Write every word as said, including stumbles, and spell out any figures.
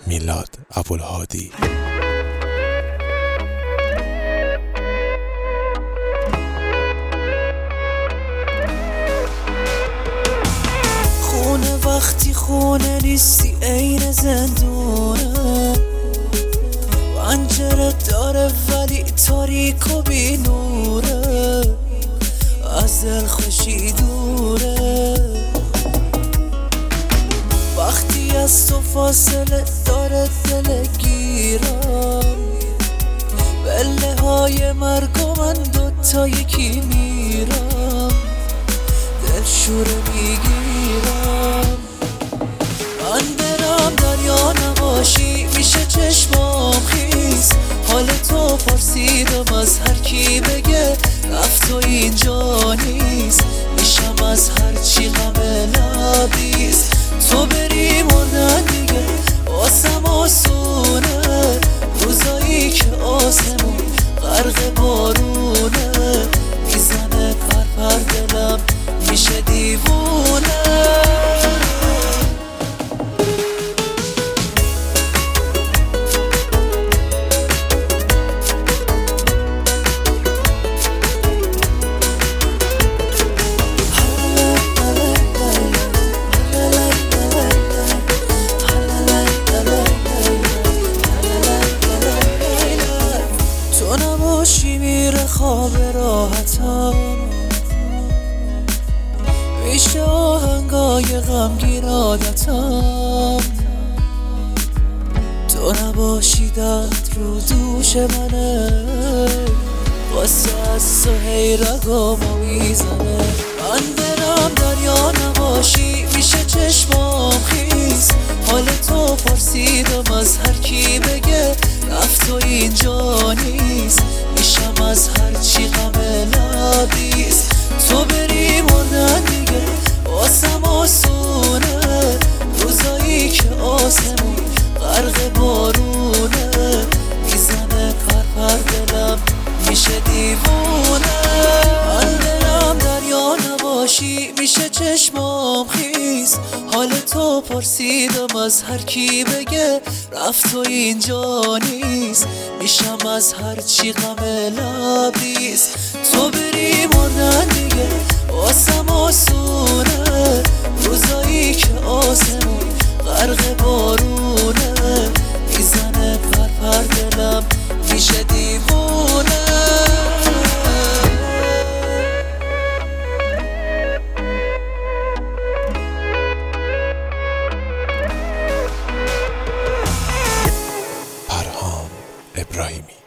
میلاد ابوالهادی. خونه وقتی خونه نیستی عین زندونه، پنجره داره ولی تاریک و بی نوره، از دل خوشی دوره. وقتی از تو فاصله داره دل گیرم، بله های مرگ و من دوتا یکی میرم، دل شوره میگیرم. من برم دریا نباشی میشه چشمام خیز، حال تو پرسیدم از هر کی بگه رفت و اینجا نیست، میشم از هر چی غم لبیز. تو بری مردن دیگه واسم آسونه، روزایی که آسمون غرق بارونه، میزنه پر پر دلم میشه دیوونه. نباشی میره خواب راحتم، میشه آهنگای غمگین عادتم. تو نباشی درد رو دوش منه، واسه از تو هی رگامو میزنه. من برم دریا نباشی میشه چشمام خیز، حال تو پرسیدم از هر کی بگه رفت و اینجا نیست، میشم از هر چی غم لبیز. تو بری مردن دیگه واسم آسونه، روزایی که آسمون غرق بارونه، میزنه پر پر دلم میشه دیوونه. من دلم دریا نباشی میشه چشمام خیز، حال تو پرسیدم از هر کی بگه رفت و اینجا نیست، میشم از هر چی غم لبیز. تو بری مردن دیگه واسم آسونه، روزایی که آسمون غرق بارونه، میزنه پر پر دلم میشه دیوونه. پرهام ابراهیمی.